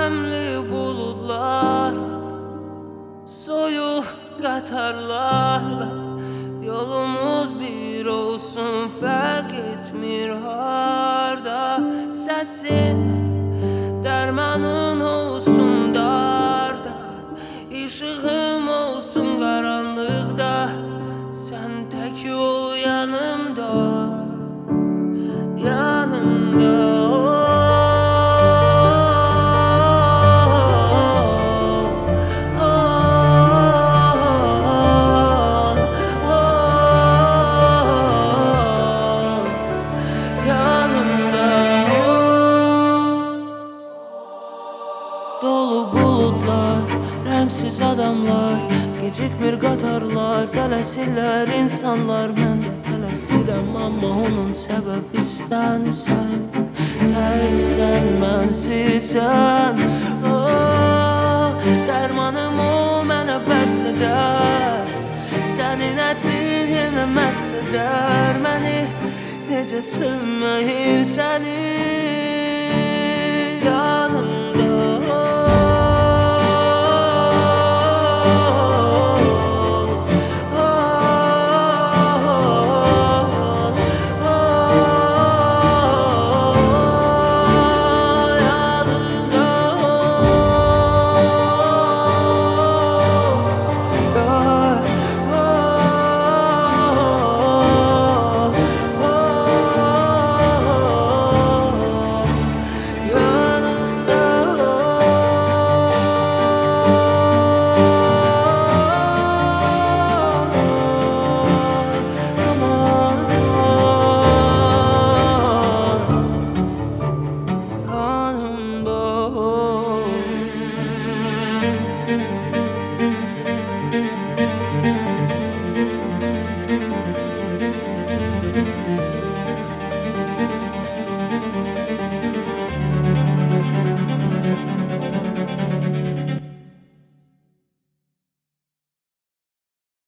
Qəmli buludlar, soyuq qatarlarla yolumuz bir olsun, fərq etmir harda. Səsin dərmanın olsun darda, işığım olsun qaranlıqda, sən tək ol yanımda, yanımda. Dolu bulutlar, rəngsiz adamlar, gecikmir qatarlar, tələsirlər insanlar. Mən də tələsirəm, amma onun səbəbi sənsən. Təksən, mənsizsən. Dərmanım ol, mənə bəs edər. Sənin ətrin yenə məst edər məni. Necə sevməyim səni.